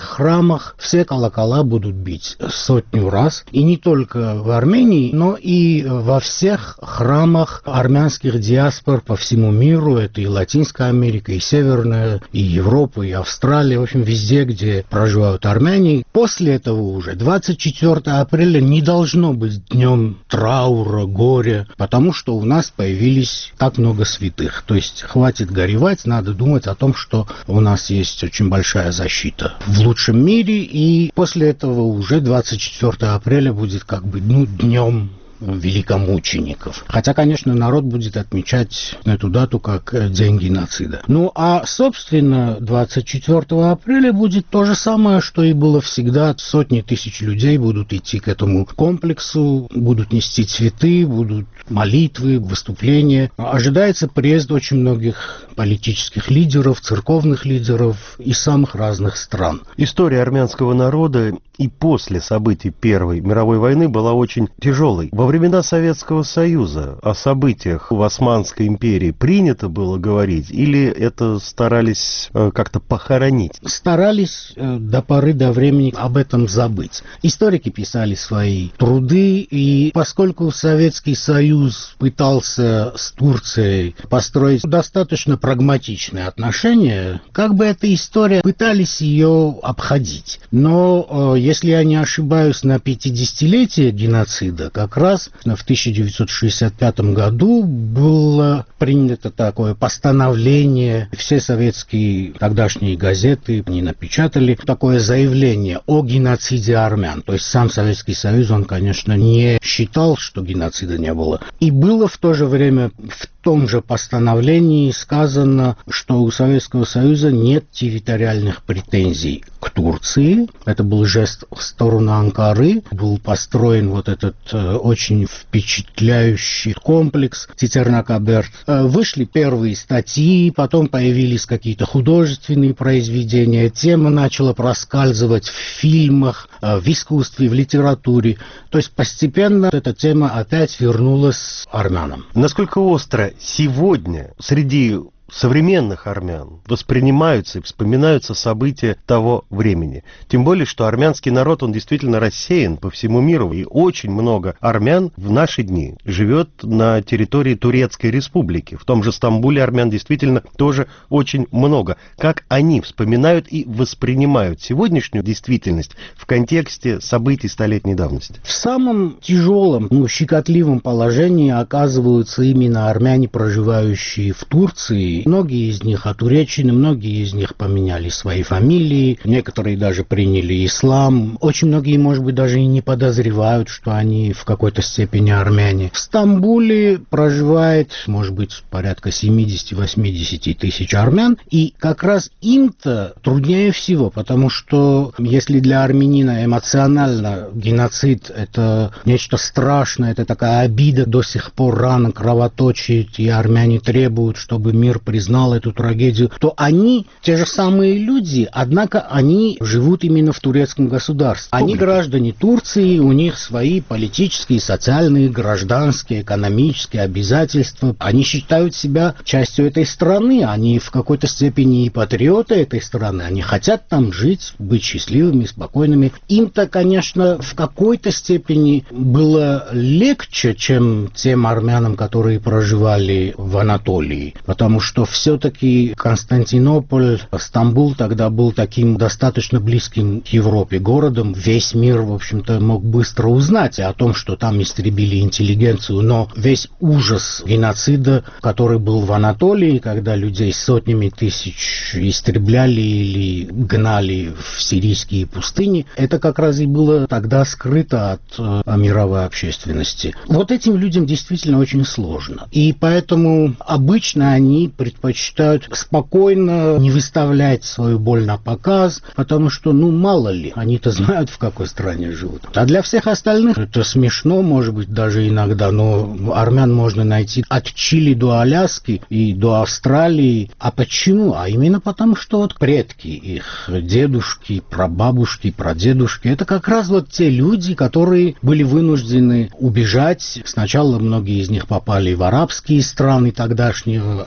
всех храмах все колокола будут бить сотню раз. И не только в Армении, но и во всех храмах армянских диаспор по всему миру. Это и Латинская Америка, и Северная, и Европа, и Австралия. В общем, везде, где проживают армяне. После этого уже двадцать четвёртого апреля не должно быть днем траура, горя, потому что у нас появились так много святых. То есть хватит горевать, надо думать о том, что у нас есть очень большая защита в лучшем мире, и после этого уже двадцать четвёртого апреля будет как бы, ну, днем великомучеников. Хотя, конечно, народ будет отмечать эту дату как день геноцида. Ну, а, собственно, двадцать четвёртого апреля будет то же самое, что и было всегда. Сотни тысяч людей будут идти к этому комплексу, будут нести цветы, будут молитвы, выступления. Ожидается приезд очень многих политических лидеров, церковных лидеров из самых разных стран. История армянского народа и после событий Первой мировой войны была очень тяжелой. Во времена Советского Союза о событиях в Османской империи принято было говорить, или это старались э, как-то похоронить? Старались э, до поры до времени об этом забыть. Историки писали свои труды, и поскольку Советский Союз пытался с Турцией построить достаточно прагматичные отношения, как бы эта история пытались ее обходить. Но, э, если я не ошибаюсь, на пятидесятилетие геноцида как раз в тысяча девятьсот шестьдесят пятом году было принято такое постановление. Все советские тогдашние газеты не напечатали такое заявление о геноциде армян. То есть сам Советский Союз, он, конечно, не считал, что геноцида не было. И было в то же время в В том же постановлении сказано, что у Советского Союза нет территориальных претензий к Турции. Это был жест в сторону Анкары. Был построен вот этот э, очень впечатляющий комплекс Тетернакаберт. Э, вышли первые статьи, потом появились какие-то художественные произведения. Тема начала проскальзывать в фильмах, э, в искусстве, в литературе. То есть постепенно эта тема опять вернулась армянам. Насколько остро сегодня среди современных армян воспринимаются и вспоминаются события того времени? Тем более, что армянский народ, он действительно рассеян по всему миру, и очень много армян в наши дни живет на территории Турецкой Республики. В том же Стамбуле армян действительно тоже очень много. Как они вспоминают и воспринимают сегодняшнюю действительность в контексте событий столетней давности? В самом тяжелом, ну, щекотливом положении оказываются именно армяне, проживающие в Турции. Многие из них отуречены, многие из них поменяли свои фамилии, некоторые даже приняли ислам. Очень многие, может быть, даже и не подозревают, что они в какой-то степени армяне. В Стамбуле проживает, может быть, порядка семьдесят-восемьдесят тысяч армян, и как раз им-то труднее всего, потому что если для армянина эмоционально геноцид — это нечто страшное, это такая обида, до сих пор рана кровоточит, и армяне требуют, чтобы мир признал эту трагедию, то они, те же самые люди, однако они живут именно в турецком государстве. Они граждане Турции, у них свои политические, социальные, гражданские, экономические обязательства. Они считают себя частью этой страны, они в какой-то степени и патриоты этой страны, они хотят там жить, быть счастливыми, спокойными. Им-то, конечно, в какой-то степени было легче, чем тем армянам, которые проживали в Анатолии, потому что что все-таки Константинополь, Стамбул тогда был таким достаточно близким к Европе городом. Весь мир, в общем-то, мог быстро узнать о том, что там истребили интеллигенцию, но весь ужас геноцида, который был в Анатолии, когда людей сотнями тысяч истребляли или гнали в сирийские пустыни, это как раз и было тогда скрыто от э, мировой общественности. Вот этим людям действительно очень сложно. И поэтому обычно они предпочитают спокойно не выставлять свою боль на показ, потому что, ну, мало ли, они-то знают, в какой стране живут. А для всех остальных это смешно, может быть, даже иногда, но армян можно найти от Чили до Аляски и до Австралии. А почему? А именно потому, что вот предки их, дедушки, прабабушки, прадедушки, это как раз вот те люди, которые были вынуждены убежать. Сначала многие из них попали в арабские страны тогдашнего арабского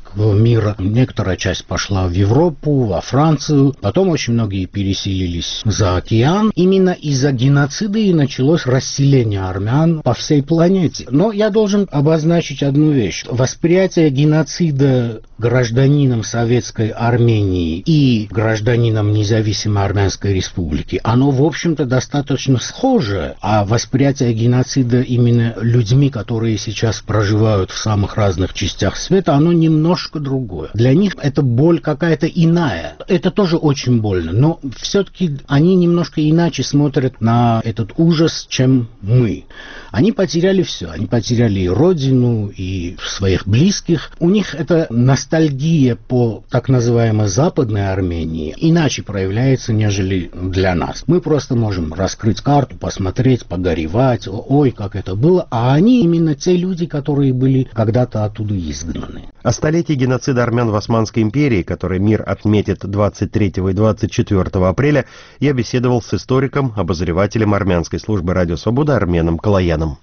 армянского мира. Некоторая часть пошла в Европу, во Францию. Потом очень многие переселились за океан. Именно из-за геноцида и началось расселение армян по всей планете. Но я должен обозначить одну вещь. Восприятие геноцида гражданином Советской Армении и гражданином независимой Армянской Республики, оно, в общем-то, достаточно схоже, а восприятие геноцида именно людьми, которые сейчас проживают в самых разных частях света, оно немножко другое. Для них это боль какая-то иная. Это тоже очень больно, но все-таки они немножко иначе смотрят на этот ужас, чем мы. Они потеряли все. Они потеряли и родину, и своих близких. У них это ностальгия по так называемой Западной Армении иначе проявляется, нежели для нас. Мы просто можем раскрыть карту, посмотреть, погоревать, ой, как это было, а они именно те люди, которые были когда-то оттуда изгнаны. О столетии геноцида армян в Османской империи, который мир отметит двадцать третьего и двадцать четвёртого апреля, я беседовал с историком, обозревателем армянской службы «Радио Свобода» Арменом Калаяном.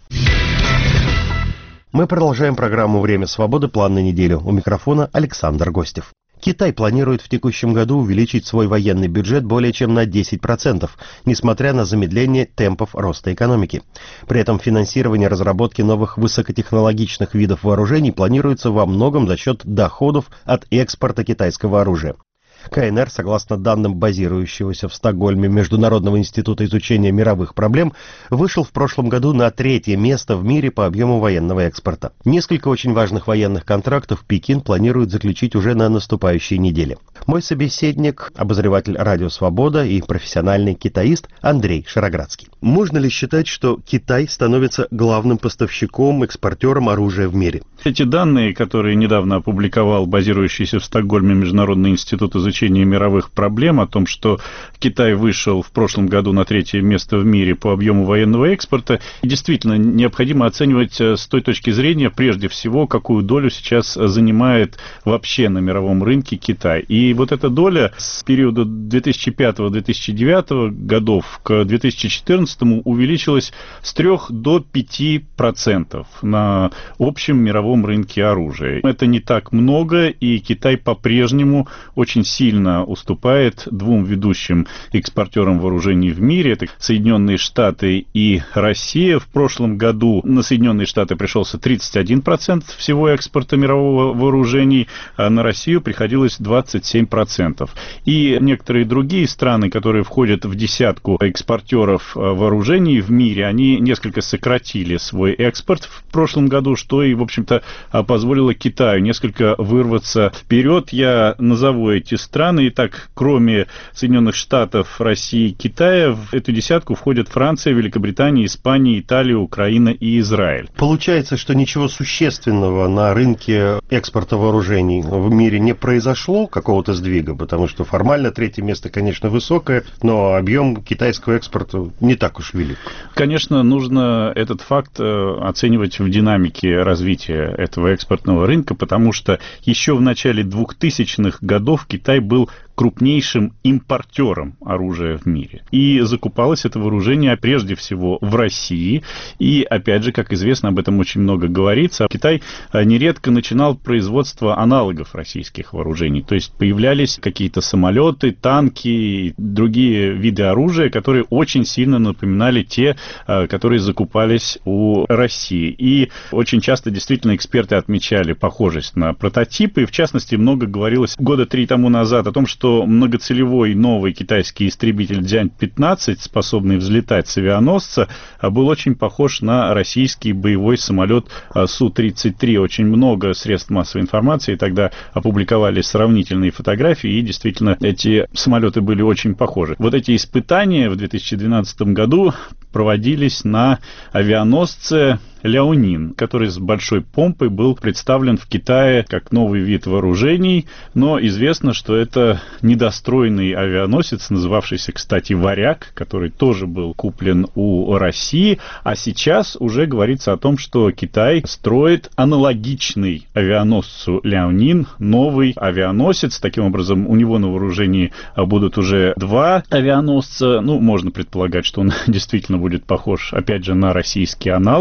Мы продолжаем программу «Время свободы. План на неделю». У микрофона Александр Гостев. Китай планирует в текущем году увеличить свой военный бюджет более чем на десять процентов, несмотря на замедление темпов роста экономики. При этом финансирование разработки новых высокотехнологичных видов вооружений планируется во многом за счет доходов от экспорта китайского оружия. КНР, согласно данным базирующегося в Стокгольме Международного института изучения мировых проблем, вышел в прошлом году на третье место в мире по объему военного экспорта. Несколько очень важных военных контрактов Пекин планирует заключить уже на наступающей неделе. Мой собеседник, обозреватель «Радио Свобода» и профессиональный китаист Андрей Шароградский. Можно ли считать, что Китай становится главным поставщиком, экспортером оружия в мире? Эти данные, которые недавно опубликовал базирующийся в Стокгольме Международный институт изучения мировых проблем, о том, что Китай вышел в прошлом году на третье место в мире по объему военного экспорта, и действительно необходимо оценивать с той точки зрения, прежде всего, какую долю сейчас занимает вообще на мировом рынке Китай. И вот эта доля с периода две тысячи пятого - две тысячи девятого годов к две тысячи четырнадцатому увеличилась с трёх до пяти процентов на общем мировом рынке оружия. Это не так много, и Китай по-прежнему очень сильно уступает двум ведущим экспортерам вооружений в мире. Это Соединенные Штаты и Россия. В прошлом году на Соединенные Штаты пришелся тридцать один процент всего экспорта мирового вооружений, а на Россию приходилось двадцать семь процентов. И некоторые другие страны, которые входят в десятку экспортеров вооружений в мире, они несколько сократили свой экспорт в прошлом году, что и, в общем-то, позволило Китаю несколько вырваться вперед. Я назову эти страны. Итак, кроме Соединенных Штатов, России и Китая, в эту десятку входят Франция, Великобритания, Испания, Италия, Украина и Израиль. Получается, что ничего существенного на рынке экспорта вооружений в мире не произошло, какого-то сдвига, потому что формально третье место, конечно, высокое, но объем китайского экспорта не так уж велик. Конечно, нужно этот факт оценивать в динамике развития этого экспортного рынка, потому что еще в начале двухтысячных годов Китай был крупнейшим импортером оружия в мире. И закупалось это вооружение прежде всего в России. И, опять же, как известно, об этом очень много говорится, Китай нередко начинал производство аналогов российских вооружений. То есть появлялись какие-то самолеты, танки и другие виды оружия, которые очень сильно напоминали те, которые закупались у России. И очень часто действительно эксперты отмечали похожесть на прототипы. И, в частности, много говорилось года три тому назад о том, что многоцелевой новый китайский истребитель Дзянь пятнадцать, способный взлетать с авианосца, был очень похож на российский боевой самолет Су тридцать три. Очень много средств массовой информации тогда опубликовали сравнительные фотографии, и действительно эти самолеты были очень похожи. Вот эти испытания в две тысячи двенадцатом году проводились на авианосце Ляонин, который с большой помпой был представлен в Китае как новый вид вооружений, но известно, что это недостроенный авианосец, называвшийся, кстати, «Варяг», который тоже был куплен у России, а сейчас уже говорится о том, что Китай строит аналогичный авианосцу Ляонин, новый авианосец. Таким образом, у него на вооружении будут уже два авианосца. Ну, можно предполагать, что он действительно будет похож, опять же, на российский аналог.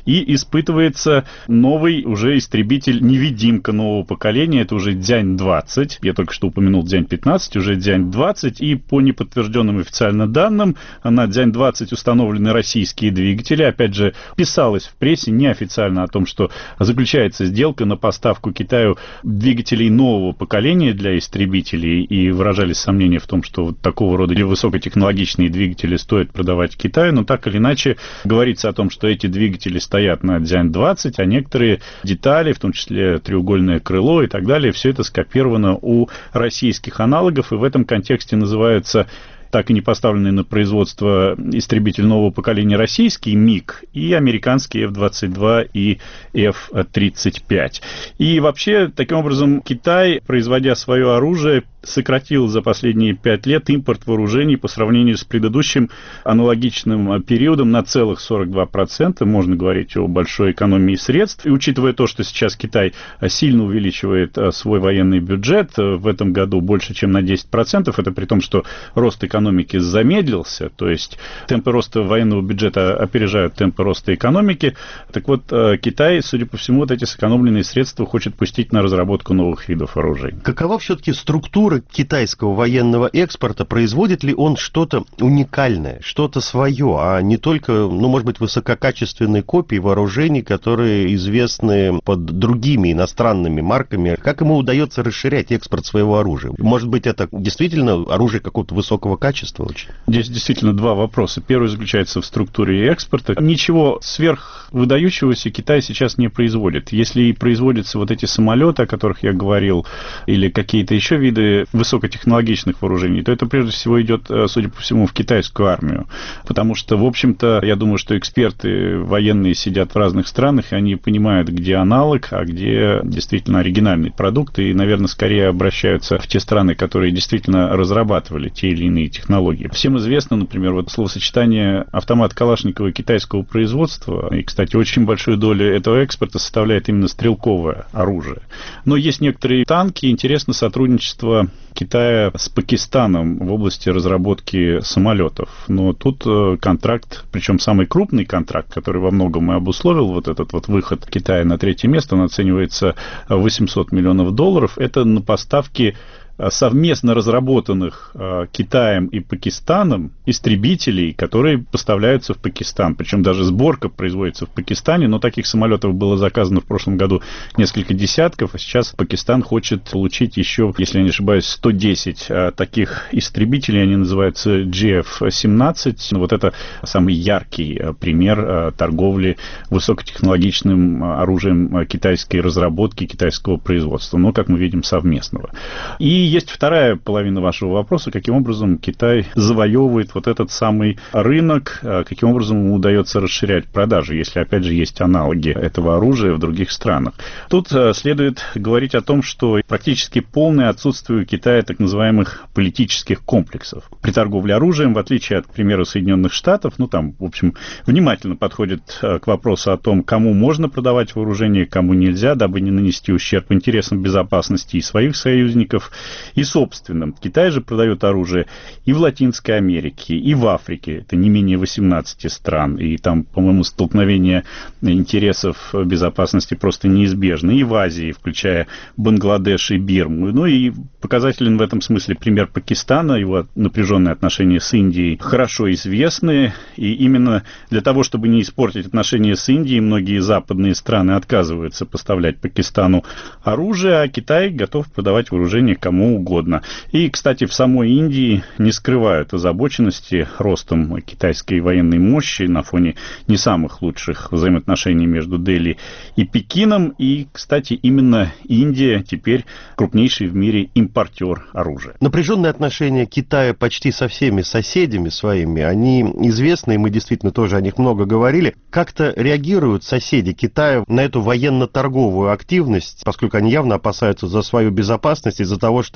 и испытывается новый уже истребитель-невидимка нового поколения, это уже Дзянь двадцать, я только что упомянул Дзянь пятнадцать, уже Дзянь двадцать, и по неподтвержденным официально данным на Дзянь двадцать установлены российские двигатели, опять же, писалось в прессе неофициально о том, что заключается сделка на поставку Китаю двигателей нового поколения для истребителей, и выражались сомнения в том, что вот такого рода высокотехнологичные двигатели стоит продавать Китаю, но так или иначе говорится о том, что эти двигатели стоят на Дзянь двадцать, а некоторые детали, в том числе треугольное крыло и так далее, все это скопировано у российских аналогов, и в этом контексте называются так и не поставленный на производство истребитель нового поколения российский МиГ и американский эф двадцать два и эф тридцать пять. И вообще, таким образом, Китай, производя свое оружие, сократил за последние пять лет импорт вооружений по сравнению с предыдущим аналогичным периодом на целых сорок два процента. Можно говорить о большой экономии средств. И учитывая то, что сейчас Китай сильно увеличивает свой военный бюджет, в этом году больше, чем на десять процентов, это при том, что рост экономики замедлился, то есть темпы роста военного бюджета опережают темпы роста экономики. Так вот, Китай, судя по всему, вот эти сэкономленные средства хочет пустить на разработку новых видов оружия. Какова все-таки структура китайского военного экспорта? Производит ли он что-то уникальное, что-то свое, а не только, ну, может быть, высококачественные копии вооружений, которые известны под другими иностранными марками? Как ему удается расширять экспорт своего оружия? Может быть, это действительно оружие какого-то высокого качества очень? Здесь действительно два вопроса. Первый заключается в структуре экспорта. Ничего сверхвыдающегося Китай сейчас не производит. Если и производятся вот эти самолеты, о которых я говорил, или какие-то еще виды высокотехнологичных вооружений, то это прежде всего идет, судя по всему, в китайскую армию. Потому что, в общем-то, я думаю, что эксперты военные сидят в разных странах, и они понимают, где аналог, а где действительно оригинальный продукт, и, наверное, скорее обращаются в те страны, которые действительно разрабатывали те или иные технологии. Всем известно, например, вот словосочетание автомат Калашникова китайского производства, и, кстати, очень большую долю этого экспорта составляет именно стрелковое оружие. Но есть некоторые танки, интересно сотрудничество Китая с Пакистаном в области разработки самолетов. Но тут контракт, причем самый крупный контракт, который во многом и обусловил вот этот вот выход Китая на третье место, он оценивается в восемьсот миллионов долларов. Это на поставки совместно разработанных э, Китаем и Пакистаном истребителей, которые поставляются в Пакистан. Причем даже сборка производится в Пакистане, но таких самолетов было заказано в прошлом году несколько десятков, а сейчас Пакистан хочет получить еще, если я не ошибаюсь, сто десять э, таких истребителей, они называются джи эф семнадцать. Вот это самый яркий э, пример э, торговли высокотехнологичным оружием э, китайской разработки, китайского производства, но, как мы видим, совместного. И есть вторая половина вашего вопроса, каким образом Китай завоевывает вот этот самый рынок, каким образом ему удается расширять продажи, если, опять же, есть аналоги этого оружия в других странах. Тут следует говорить о том, что практически полное отсутствие у Китая так называемых политических комплексов. При торговле оружием, в отличие от, к примеру, Соединенных Штатов, ну, там, в общем, внимательно подходит к вопросу о том, кому можно продавать вооружение, кому нельзя, дабы не нанести ущерб интересам безопасности и своих союзников, и собственным. Китай же продает оружие и в Латинской Америке, и в Африке. Это не менее восемнадцати стран. И там, по-моему, столкновение интересов безопасности просто неизбежно. И в Азии, включая Бангладеш и Бирму. Ну и показателен в этом смысле пример Пакистана. Его напряженные отношения с Индией хорошо известны. И именно для того, чтобы не испортить отношения с Индией, многие западные страны отказываются поставлять Пакистану оружие, а Китай готов продавать вооружение кому угодно. И, кстати, в самой Индии не скрывают озабоченности ростом китайской военной мощи на фоне не самых лучших взаимоотношений между Дели и Пекином. И, кстати, именно Индия теперь крупнейший в мире импортер оружия. Напряженные отношения Китая почти со всеми соседями своими, они известны, и мы действительно тоже о них много говорили. Как-то реагируют соседи Китая на эту военно-торговую активность, поскольку они явно опасаются за свою безопасность из-за того, что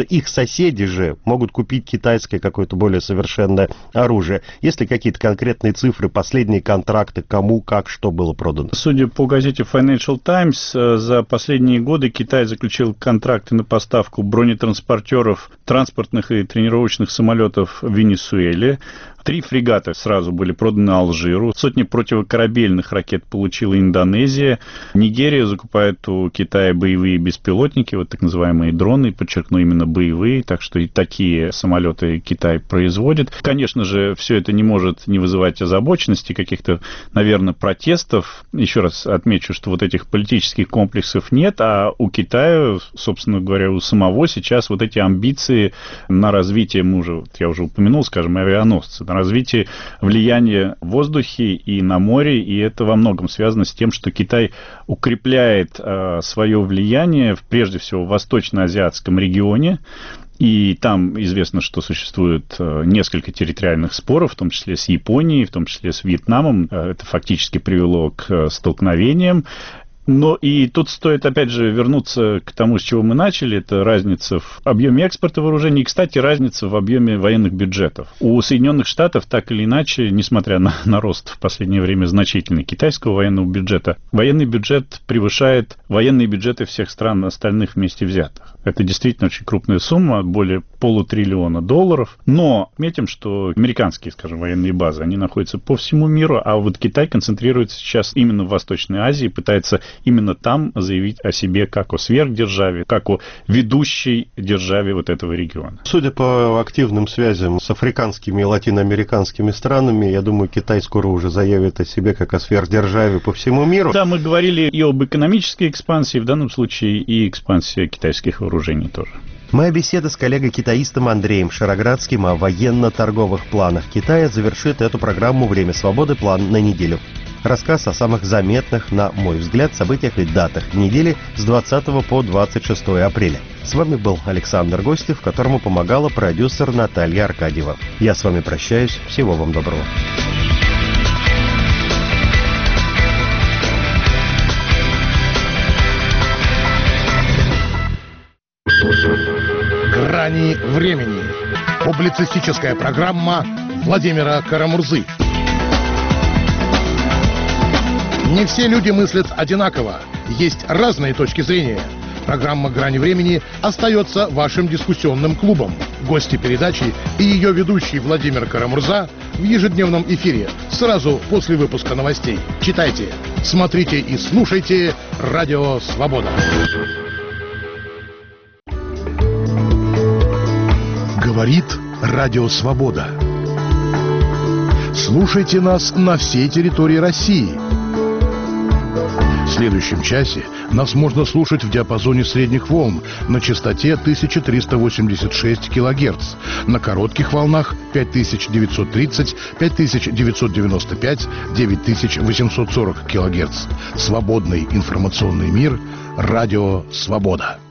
их соседи же могут купить китайское какое-то более совершенное оружие. Есть ли какие-то конкретные цифры, последние контракты, кому, как, что было продано? Судя по газете Financial Times, за последние годы Китай заключил контракты на поставку бронетранспортеров, транспортных и тренировочных самолетов в Венесуэле. Три фрегата сразу были проданы Алжиру. Сотни противокорабельных ракет получила Индонезия. Нигерия закупает у Китая боевые беспилотники, вот так называемые дроны, подчеркну, именно боевые, так что и такие самолеты Китай производит. Конечно же, все это не может не вызывать озабоченности, каких-то, наверное, протестов. Еще раз отмечу, что вот этих политических комплексов нет, а у Китая, собственно говоря, у самого сейчас вот эти амбиции на развитие, мы уже, я уже упомянул, скажем, авианосцы, развитие влияния в воздухе и на море, и это во многом связано с тем, что Китай укрепляет э, свое влияние, прежде всего, в восточно-азиатском регионе, и там известно, что существует э, несколько территориальных споров, в том числе с Японией, в том числе с Вьетнамом. Э, это фактически привело к э, столкновениям. Но и тут стоит, опять же, вернуться к тому, с чего мы начали. Это разница в объеме экспорта вооружений и, кстати, разница в объеме военных бюджетов. У Соединенных Штатов, так или иначе, несмотря на, на рост в последнее время значительный китайского военного бюджета, военный бюджет превышает военные бюджеты всех стран остальных вместе взятых. Это действительно очень крупная сумма, более полутриллиона долларов. Но отметим, что американские, скажем, военные базы, они находятся по всему миру, а вот Китай концентрируется сейчас именно в Восточной Азии, пытается именно там заявить о себе как о сверхдержаве, как о ведущей державе вот этого региона. Судя по активным связям с африканскими и латиноамериканскими странами, я думаю, Китай скоро уже заявит о себе как о сверхдержаве по всему миру. Да, мы говорили и об экономической экспансии, в данном случае и экспансии китайских вооружений тоже. Моя беседа с коллегой-китаистом Андреем Шароградским о военно-торговых планах Китая завершит эту программу «Время свободы. План на неделю». Рассказ о самых заметных, на мой взгляд, событиях и датах недели с двадцатого по двадцать шестое апреля. С вами был Александр Гостев, которому помогала продюсер Наталья Аркадьева. Я с вами прощаюсь. Всего вам доброго. «Грани времени». Публицистическая программа Владимира Карамурзы. Не все люди мыслят одинаково. Есть разные точки зрения. Программа «Грани времени» остается вашим дискуссионным клубом. Гости передачи и ее ведущий Владимир Карамурза в ежедневном эфире сразу после выпуска новостей. Читайте, смотрите и слушайте «Радио Свобода». Говорит Радио Свобода. Слушайте нас на всей территории России. В следующем часе нас можно слушать в диапазоне средних волн на частоте тысяча триста восемьдесят шесть килогерц, на коротких волнах пять тысяч девятьсот тридцать, пять тысяч девятьсот девяносто пять, девять тысяч восемьсот сорок килогерц. Свободный информационный мир. Радио Свобода.